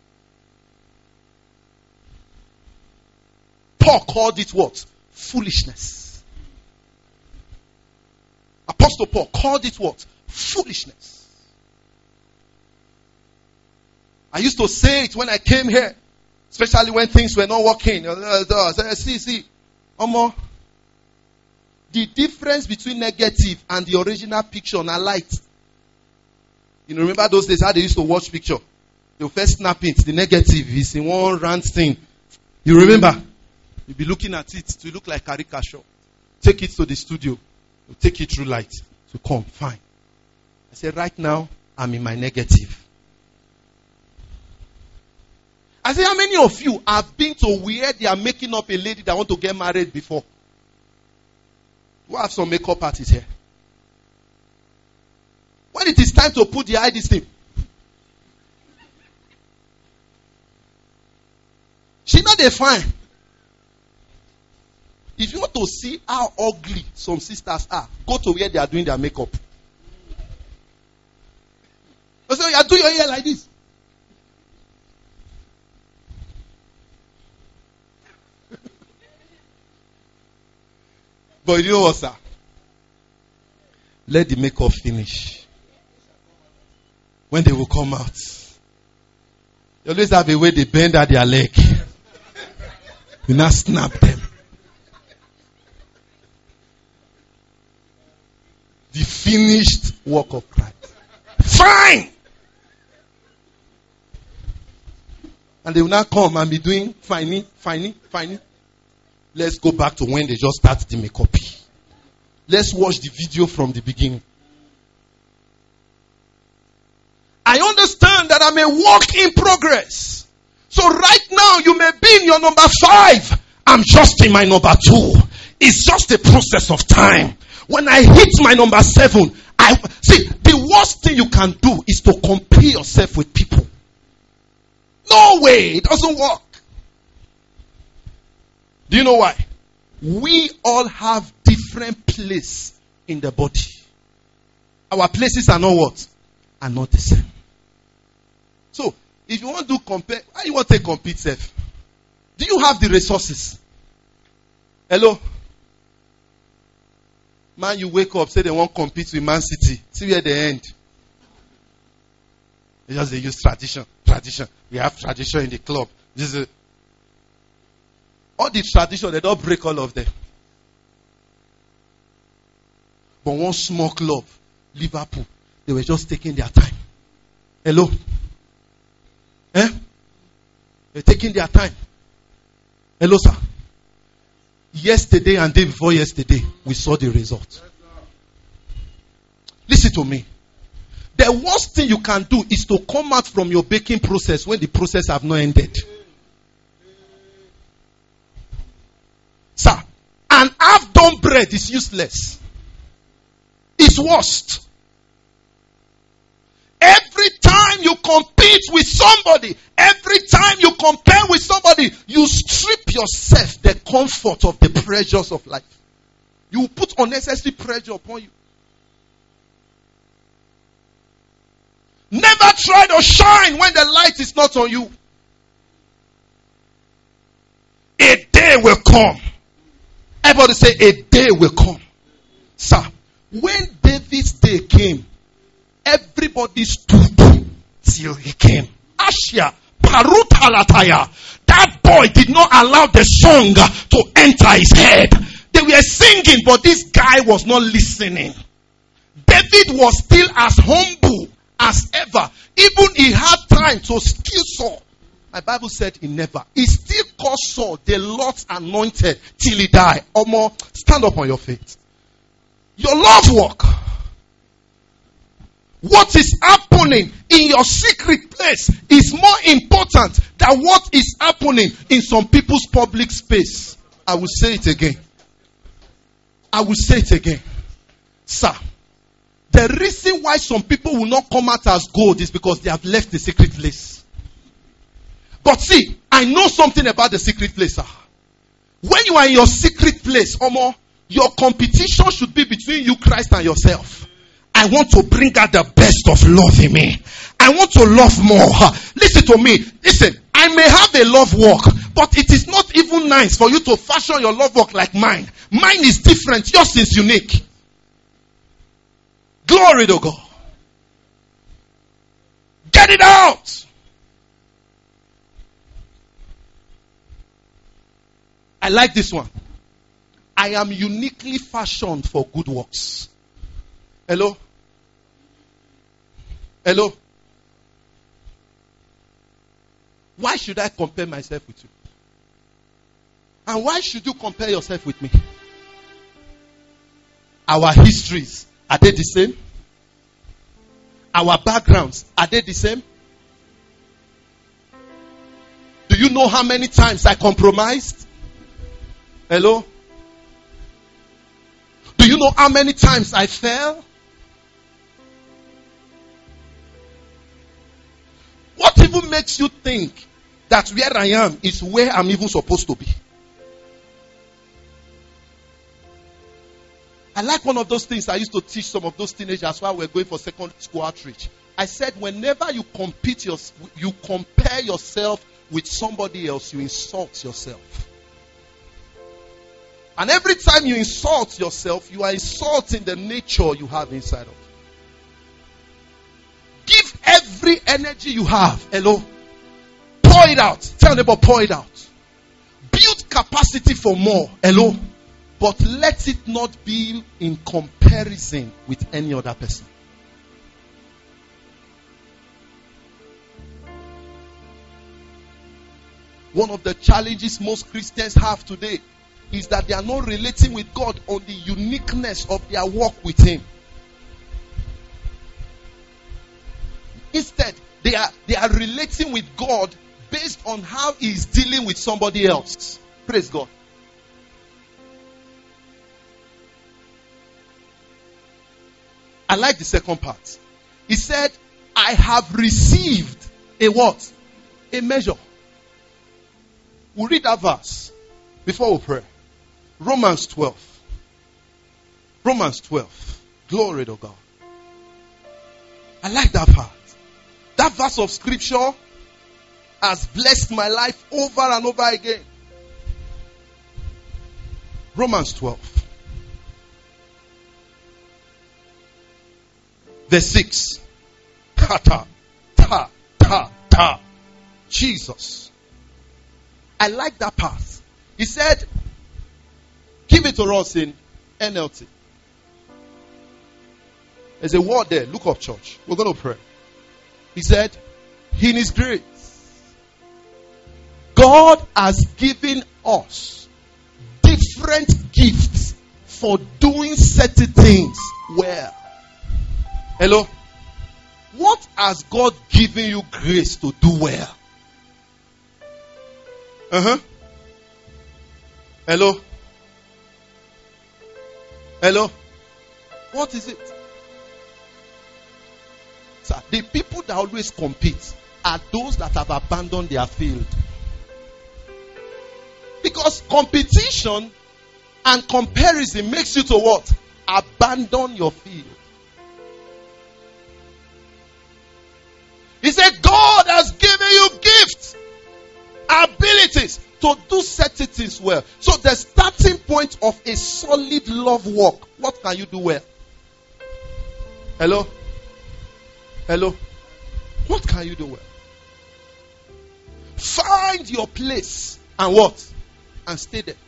Paul called it what? Foolishness. Apostle Paul called it what? Foolishness. I used to say it when I came here, especially when things were not working. See, the difference between negative and the original picture and light. You remember those days how they used to watch picture? They first snap it. The negative is in one round thing. You remember? You'll be looking at it to look like caricature. Take it to the studio. You'll take it through light. So come, fine. I said, right now, I'm in my negative. I said, how many of you have been to where they are making up a lady that want to get married before? Who have some makeup artists here? When it is time to put the eye this thing, she not dey fine. If you want to see how ugly some sisters are, go to where they are doing their makeup. So you are doing your hair like this. But you know what, sir? Let the makeup finish. When they will come out, you always have a way they bend at their leg. You now snap them. The finished work of Christ. Fine! And they will now come and be doing fine. Let's go back to when they just start the makeup. Let's watch the video from the beginning. I understand that I'm a work in progress. So right now you may be in your number 5. I'm just in my number 2. It's just a process of time. When I hit my number 7, the worst thing you can do is to compare yourself with people. No way, it doesn't work. Do you know why? We all have different places in the body. Our places are not what? Are not the same. So, if you want to compare, why you want to compete self? Do you have the resources? Hello? Man, you wake up, say they want to compete with Man City. See where they end. They just use tradition. tradition. We have tradition in the club. This is all the tradition, they don't break all of them. But one small club, Liverpool, they were just taking their time. Hello? They're taking their time. Hello, sir. Yesterday and day before yesterday, we saw the result. Listen to me. The worst thing you can do is to come out from your baking process when the process have not ended. Sir, an half-done bread is useless. It's worst. Every time you compete with somebody, every time you compare with somebody, you strip yourself the comfort of the pressures of life. You put unnecessary pressure upon you. Never try to shine when the light is not on you. A day will come. Everybody say, a day will come. Sir, when David's day came, everybody stood till he came. Ashia, Parutalataya. That boy did not allow the song to enter his head. They were singing, but this guy was not listening. David was still as humble as ever. Even he had time to kill Saul. My Bible said he never. He still called Saul the Lord's anointed till he died. Omo, stand up on your feet. Your love walk. What is happening in your secret place is more important than what is happening in some people's public space. I will say it again. I will say it again. Sir, the reason why some people will not come out as gold is because they have left the secret place. But see, I know something about the secret place, sir. When you are in your secret place, Omo, your competition should be between you, Christ, and yourself. I want to bring out the best of love in me. I want to love more. Listen to me. Listen, I may have a love walk, but it is not even nice for you to fashion your love walk like mine. Mine is different. Yours is unique. Glory to God. Get it out. I like this one. I am uniquely fashioned for good works. Hello? Hello? Why should I compare myself with you? And why should you compare yourself with me? Our histories, are they the same? Our backgrounds, are they the same? Do you know how many times I compromised? Hello? Do you know how many times I fell? What even makes you think that where I am is where I'm even supposed to be? I like one of those things I used to teach some of those teenagers while we're going for secondary school outreach. I said, whenever you you compare yourself with somebody else, you insult yourself. And every time you insult yourself, you are insulting the nature you have inside of you. Give every energy you have. Hello? Pour it out. Tell them about pour it out. Build capacity for more. Hello? But let it not be in comparison with any other person. One of the challenges most Christians have today is that they are not relating with God on the uniqueness of their walk with Him. Instead, they are relating with God based on how He is dealing with somebody else. Praise God. I like the second part. He said, I have received a what? A measure. We'll read that verse before we pray. Romans 12. Romans 12. Glory to God. I like that part. That verse of scripture has blessed my life over and over again. Romans 12. Verse 6. Ta ta ta ta ta Jesus. I like that part. He said, give it to us in NLT. There's a word there. Look up, church. We're going to pray. He said, in His grace, God has given us different gifts for doing certain things well. Hello? What has God given you grace to do well? Hello? Hello? What is it? Sir, the people that always compete are those that have abandoned their field. Because competition and comparison makes you to what? Abandon your field. He said, God has given you gifts, abilities to do certain things well. So the starting point of a solid love walk, what can you do well? Hello? Hello? What can you do well? Find your place and what? And stay there.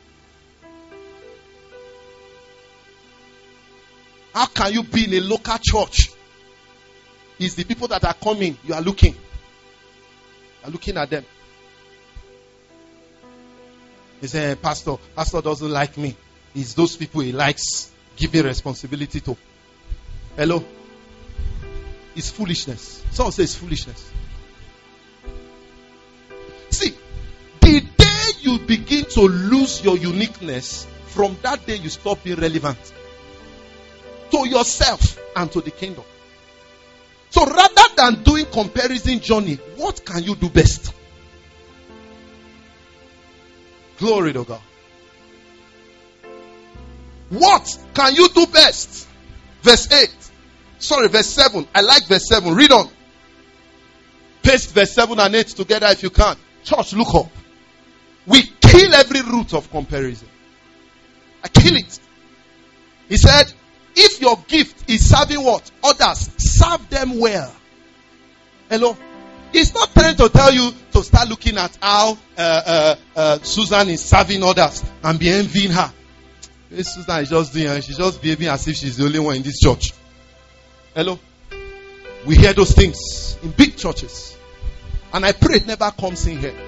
How can you be in a local church? It's the people that are coming. You are looking. You are looking at them. He said, Pastor doesn't like me. It's those people he likes giving responsibility to. Hello? It's foolishness. Someone says foolishness. See, the day you begin to lose your uniqueness, from that day you stop being relevant to yourself and to the kingdom. So rather than doing comparison journey, what can you do best? Glory to God. What can you do best? Verse 7. I like verse 7. Read on. Paste verse 7 and 8 together if you can. Church, look up. We kill every root of comparison. I kill it. He said, if your gift is serving what? Others. Serve them well. Hello? He's not trying to tell you to start looking at how Susan is serving others and be envying her. Susan is just doing, she's just behaving as if she's the only one in this church. Hello? We hear those things in big churches. And I pray it never comes in here.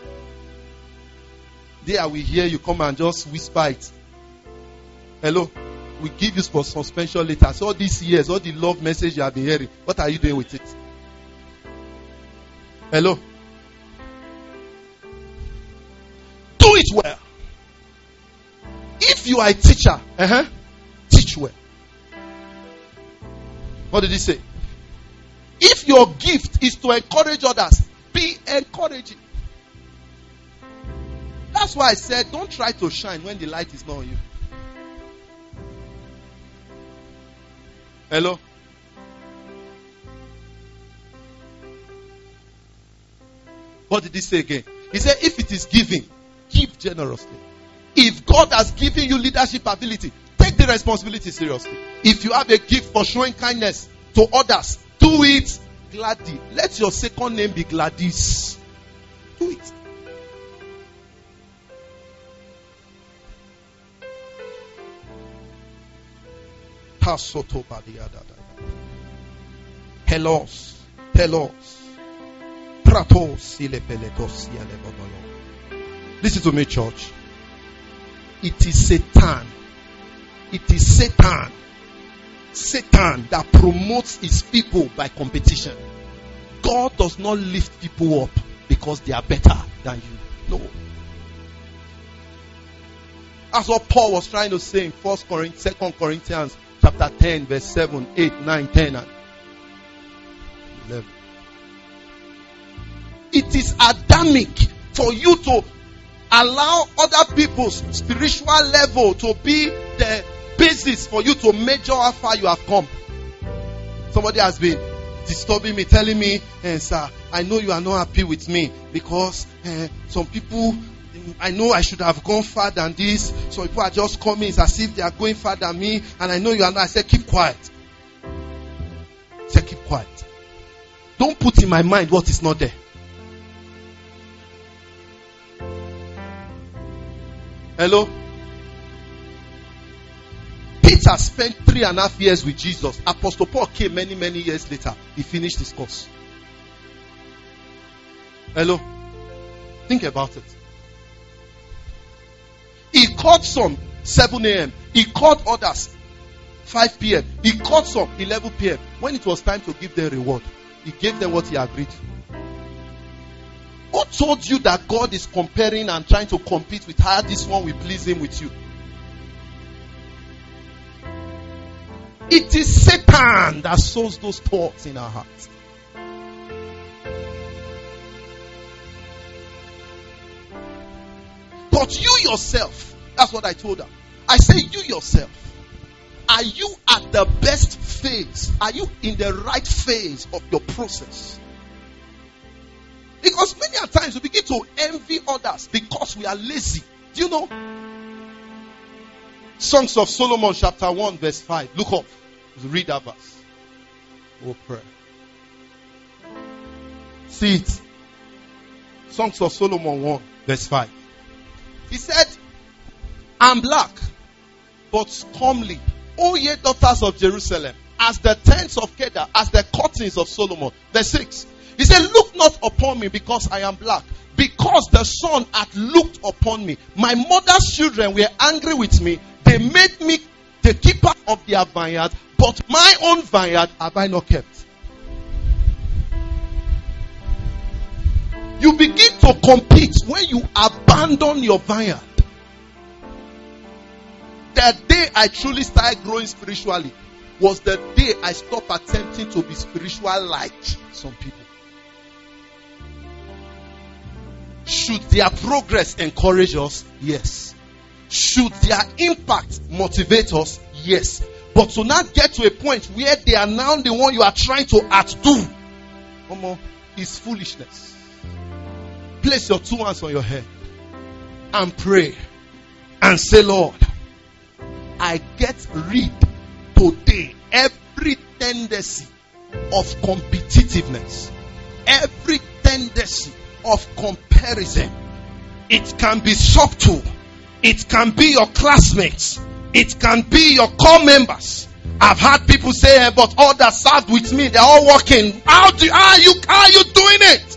There we hear you come and just whisper it. Hello? We give you for suspension later. So all these years, all the love message you have been hearing, what are you doing with it? Hello? Do it well. If you are a teacher, teach well. What did he say? If your gift is to encourage others, be encouraging. That's why I said, don't try to shine when the light is not on you. Hello? What did he say again? He said, if it is giving, give generously. If God has given you leadership ability, take the responsibility seriously. If you have a gift for showing kindness to others, do it gladly. Let your second name be Gladys. Do it. Helos. Listen to me, church. It is Satan. It is Satan. Satan that promotes his people by competition. God does not lift people up because they are better than you. No. That's what Paul was trying to say in 2 Corinthians chapter 10, verse 7, 8, 9, 10, and 11. It is Adamic for you to allow other people's spiritual level to be the basis for you to measure how far you have come. Somebody has been disturbing me, telling me, sir, I know you are not happy with me because some people, I know I should have gone further than this. So people are just coming, it's as if they are going further than me, and I know you are not. I said, keep quiet. I said, keep quiet. Don't put in my mind what is not there. Hello? Peter spent 3.5 years with Jesus. Apostle Paul came many, many years later. He finished his course. Hello? Think about it. He called some 7 a.m. He called others 5 p.m. He called some 11 p.m. When it was time to give them reward, he gave them what he agreed. Who told you that God is comparing and trying to compete with how this one will please him with you? It is Satan that sows those thoughts in our hearts. But you yourself, that's what I told her. I say you yourself, are you at the best phase? Are you in the right phase of your process? Because many a times we begin to envy others because we are lazy. Do you know? Songs of Solomon chapter 1 verse 5. Look up. Read that verse. Oh, prayer. See it. Songs of Solomon 1 verse 5. He said, I'm black, but comely. O ye daughters of Jerusalem, as the tents of Kedar, as the curtains of Solomon. Verse 6. He said, look not upon me because I am black, because the sun hath looked upon me. My mother's children were angry with me. They made me the keeper of their vineyard, but my own vineyard have I not kept. You begin to compete when you abandon your vineyard. The day I truly started growing spiritually was the day I stopped attempting to be spiritual like some people. Should their progress encourage us? Yes. Should their impact motivate us? Yes. But to not get to a point where they are now the one you are trying to outdo, is foolishness. Place your 2 hands on your head and pray and say, Lord, I get rid today every tendency of competitiveness, every tendency of comparison. It can be subtle. It can be your classmates. It can be your core members. I've had people say, but all that served with me, they're all working. How are you doing it?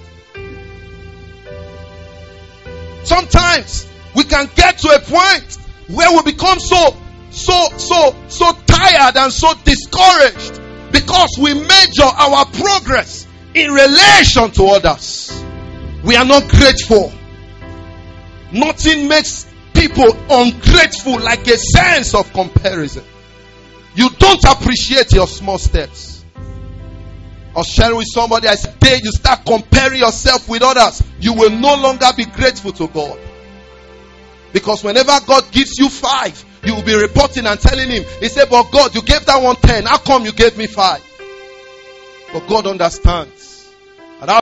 Sometimes we can get to a point where we become so tired and so discouraged because we measure our progress in relation to others. We are not grateful. Nothing makes people ungrateful like a sense of comparison. You don't appreciate your small steps. I was sharing with somebody, I said, the day you start comparing yourself with others, you will no longer be grateful to God. Because whenever God gives you 5, you will be reporting and telling him, he said, but God, you gave that one 10. How come you gave me 5? But God understands.